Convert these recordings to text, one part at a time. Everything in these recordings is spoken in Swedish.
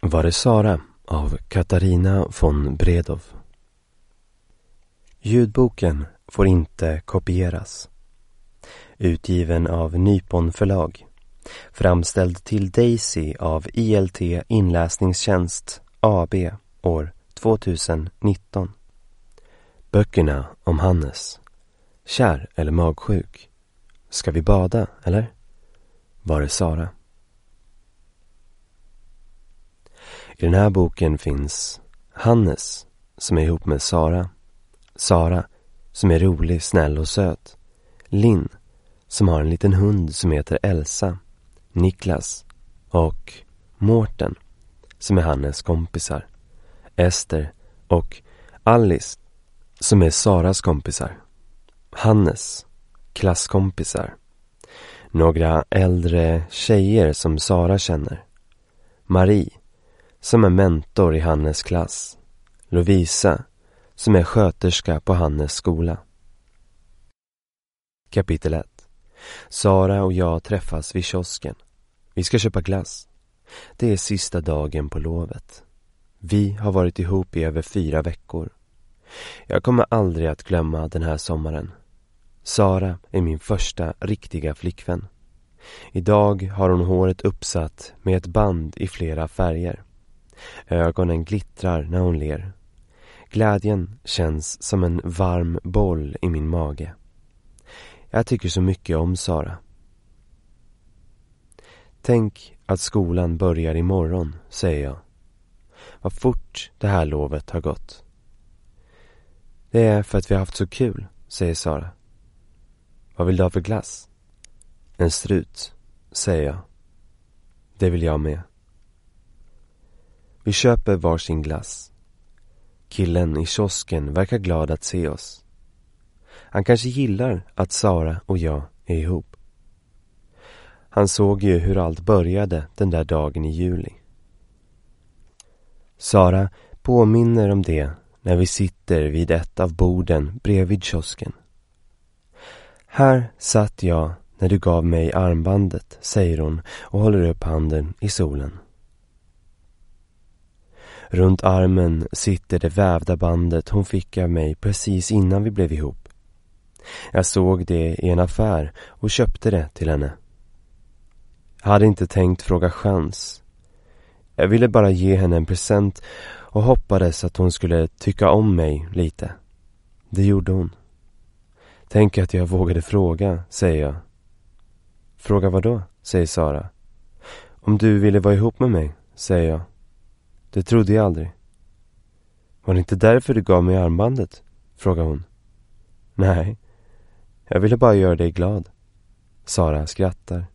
Var det Sara av Katarina von Bredow. Ljudboken får inte kopieras. Utgiven av Nypon förlag. Framställd till Daisy av ILT Inläsningstjänst AB år 2019. Böckerna om Hannes. Kär eller magsjuk? Ska vi bada, eller? Var det Sara? I den här boken finns Hannes som är ihop med Sara. Sara som är rolig, snäll och söt. Linn som har en liten hund som heter Elsa. Niklas och Mårten som är Hannes kompisar. Ester och Alice som är Saras kompisar. Hannes klasskompisar. Några äldre tjejer som Sara känner. Marie som är mentor i Hannes klass. Lovisa som är sköterska på Hannes skola. Kapitel 1. Sara och jag träffas vid kiosken. Vi ska köpa glass. Det är sista dagen på lovet. Vi har varit ihop i över 4 veckor. Jag kommer aldrig att glömma den här sommaren. Sara är min första riktiga flickvän. Idag har hon håret uppsatt med ett band i flera färger. Ögonen glittrar när hon ler. Glädjen känns som en varm boll i min mage. Jag tycker så mycket om Sara. Tänk att skolan börjar imorgon, säger jag. Vad fort det här lovet har gått. Det är för att vi har haft så kul, säger Sara. Vad vill du ha för glass? En strut, säger jag. Det vill jag med. Vi köper varsin glass. Killen i kiosken verkar glad att se oss. Han kanske gillar att Sara och jag är ihop. Han såg ju hur allt började den där dagen i juli. Sara påminner om det när vi sitter vid ett av borden bredvid kiosken. Här satt jag när du gav mig armbandet, säger hon och håller upp handen i solen. Runt armen sitter det vävda bandet hon fick av mig precis innan vi blev ihop. Jag såg det i en affär och köpte det till henne. Jag hade inte tänkt fråga chans. Jag ville bara ge henne en present och hoppades att hon skulle tycka om mig lite. Det gjorde hon. Tänk att jag vågade fråga, säger jag. Fråga vad då, säger Sara. Om du ville vara ihop med mig, säger jag. Det trodde jag aldrig. Var det inte därför du gav mig armbandet? Frågar hon. Nej, jag ville bara göra dig glad. Sara skrattar.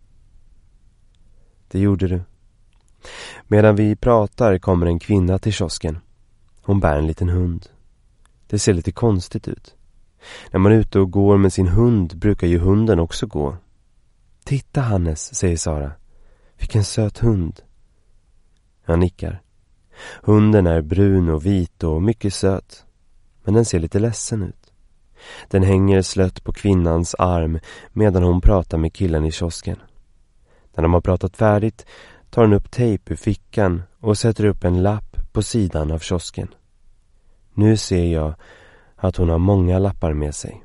Det gjorde du. Medan vi pratar kommer en kvinna till kiosken. Hon bär en liten hund. Det ser lite konstigt ut. När man är ute och går med sin hund brukar ju hunden också gå. Titta Hannes, säger Sara. Vilken söt hund. Jag nickar. Hunden är brun och vit och mycket söt. Men den ser lite ledsen ut. Den hänger slött på kvinnans arm medan hon pratar med killen i kiosken. När de har pratat färdigt tar hon upp tejp ur fickan och sätter upp en lapp på sidan av kiosken. Nu ser jag att hon har många lappar med sig.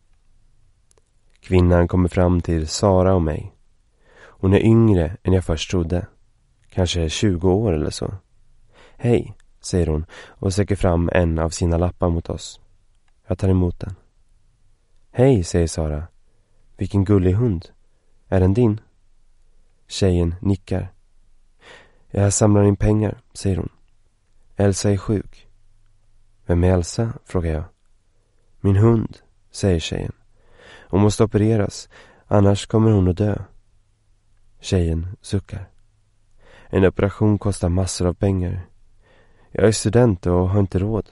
Kvinnan kommer fram till Sara och mig. Hon är yngre än jag först trodde. Kanske 20 år eller så. Hej, säger hon och sträcker fram en av sina lappar mot oss. Jag tar emot den. Hej, säger Sara. Vilken gullig hund. Är den din? Tjejen nickar. Jag samlar in pengar, säger hon. Elsa är sjuk. Vem är Elsa? Frågar jag. Min hund, säger tjejen. Hon måste opereras, annars kommer hon att dö. Tjejen suckar. En operation kostar massor av pengar. Jag är student och har inte råd.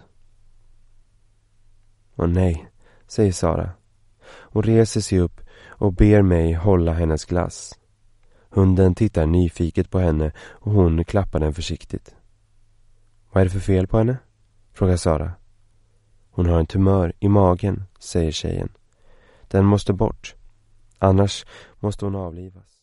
Åh nej, säger Sara. Hon reser sig upp och ber mig hålla hennes glass. Hunden tittar nyfiket på henne och hon klappar den försiktigt. Vad är det för fel på henne? Frågar Sara. Hon har en tumör i magen, säger tjejen. Den måste bort. Annars måste hon avlivas.